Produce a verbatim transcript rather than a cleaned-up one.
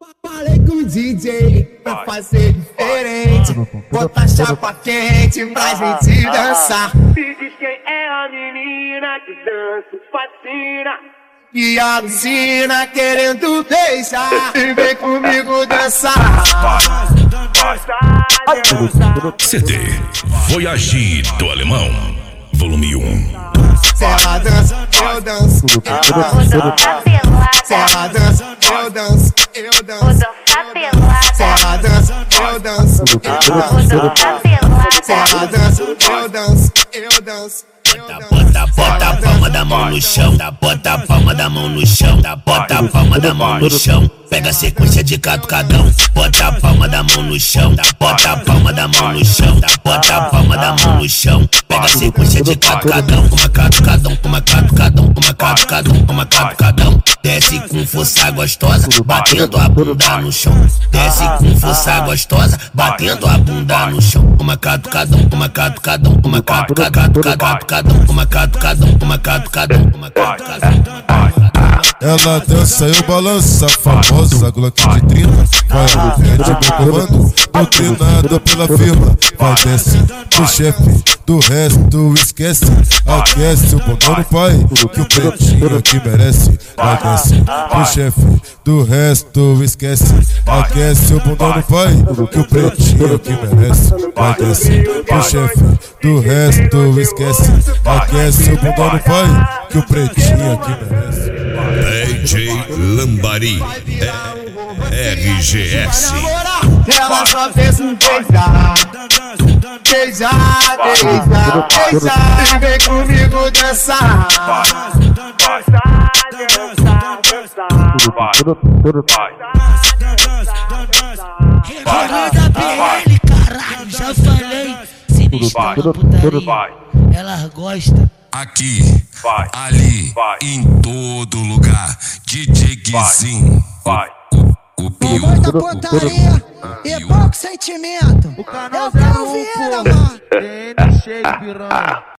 Falei com o D J pra fazer diferente, botar chapa quente pra gente dançar. Me diz quem é a menina que dança fascina E alucina querendo beijar, e vem comigo dançar. C D Voyage do Alemão, volume um. Se ela dança, eu danço, eu danço. Se ela dança, eu danço, eu danço. Se ela dança, eu danço, eu danço. Se ela dança, eu danço, eu danço. Bota, bota a palma da mão no chão, bota a palma da mão no chão, bota a palma da mão no chão. Pega a sequência de catucadão, bota a palma da mão no chão, bota a palma da mão no chão, bota a palma da mão no chão. Pega a sequência de catucadão, uma catucadão, uma catucadão, uma catucadão, uma catucadão. Desce com força gostosa, batendo a bunda no chão. Desce com força gostosa, batendo a bunda no chão. Uma catucadão, uma catucadão, uma catucadão, catucadão, uma catucadão, uma catucadão, uma catucadão. Ela dança, eu balanço, a famosa Glock de trinta. Vai, repete meu comando, doutrinada pela firma. Vai, desce pro chefe, do resto esquece. Aquece o bundão no pai, que o pretinho aqui merece. Vai, desce pro chefe, do resto esquece. Aquece o bundão no pai, que o pretinho aqui merece. Vai, desce pro chefe, do resto esquece. Aquece o bundão no pai, que o pretinho aqui merece. D J Lambari, R G S. Ela só fez um beijar, beijar, beijar, beijar. E vem comigo dançar. Rolê da B L, caralho, já falei. Se mistura putaria, elas gostam. Aqui, ali, em todo lugar, D J Guizinho, o pior. Muita putaria e pouco sentimento. O canal Eu quero Vieira, mano. T N cheio, piranha.